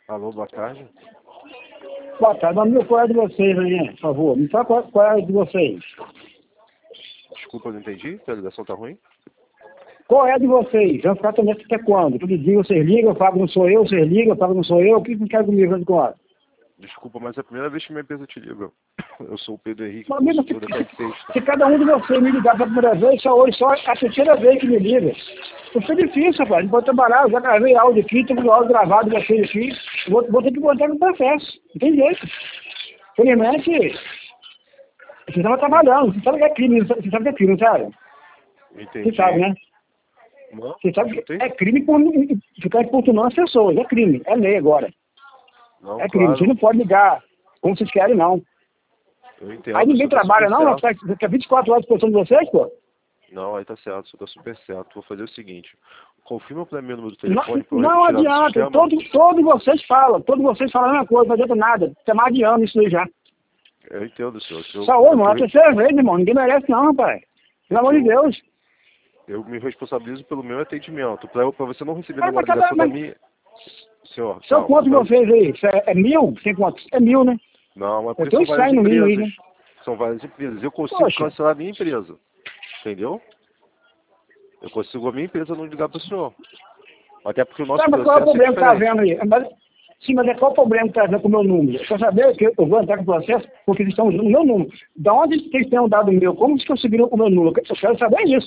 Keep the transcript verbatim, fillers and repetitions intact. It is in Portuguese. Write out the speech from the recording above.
Alô, boa tarde. Boa tarde, amigo, qual é a de vocês aí, por favor? Me fala qual, qual é a de vocês. Desculpa, eu não entendi. A ligação tá ruim? Qual é a de vocês? Vamos ficar também até quando? Todo dia vocês ligam, eu pago, não sou eu, vocês ligam, eu pago, não sou eu. O que vocês querem comigo de quando? Desculpa, mas é a primeira vez que minha empresa te liga. Eu sou o Pedro Henrique, Mas mesmo se, consultor da Sexta. se cada um de vocês me ligar pela primeira vez, só hoje, só a terceira vez que me liga. Isso é difícil, rapaz. Não pode trabalhar, eu já gravei áudio aqui, tenho um áudio gravado de vocês aqui. Vou, vou ter que botar no processo. Não tem jeito. Felizmente, você estava trabalhando. Você sabe que é crime, você sabe que é crime, sabe? Entendi. Você sabe, né? Não, Você sabe que tem... é crime por ficar importunando as pessoas. É crime. É lei agora. Não, É crime. claro. Você não pode ligar como vocês querem, não. Eu entendo. Aí ninguém você tá trabalha, super não? certo. Fica vinte e quatro horas de posição de vocês, pô? Não, aí tá certo, você tá super certo. Vou fazer o seguinte. Confirma pra mim o número do Não, telefone pra eu não retirar do adianta. sistema. Todos, todos vocês falam. Todos vocês falam a mesma coisa. Não adianta nada. Tem mais de ano isso aí já. Eu entendo, senhor. Eu, Só hoje, irmão. É eu, a terceira vez, irmão. Ninguém merece, não, rapaz. Pelo amor de Deus. eu me responsabilizo pelo meu atendimento. Pra, pra você não receber Mas, nenhuma mas cada- ligação da mas- minha... Senhor, São calma, quantos pra- vocês aí? Isso É, é mil? Tem quantos? É mil, né? Não, mas Eu porque tenho são um várias sai no mínimo aí, né? empresas. São várias empresas. Eu consigo Poxa. cancelar a minha empresa. Entendeu? Eu consigo a minha empresa não ligar para o senhor. Até porque o nosso Tá, mas qual é o processo é problema que tá diferente. vendo aí? Mas, sim, mas é qual o problema que tá vendo com o meu número? Eu quero saber que eu vou entrar com o processo porque eles estão usando o meu número. Da onde vocês têm dado o meu? Como vocês conseguiram o meu número? Eu quero saber isso.